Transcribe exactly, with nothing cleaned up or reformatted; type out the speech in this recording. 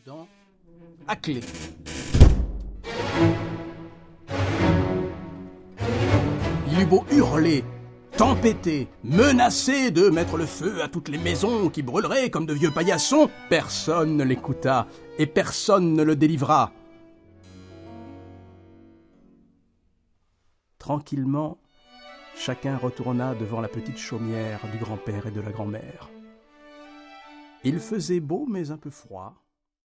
dedans, à clé. Il eut beau hurler, tempêter, menacer de mettre le feu à toutes les maisons qui brûleraient comme de vieux paillassons, personne ne l'écouta et personne ne le délivra. Tranquillement, chacun retourna devant la petite chaumière du grand-père et de la grand-mère. Il faisait beau mais un peu froid.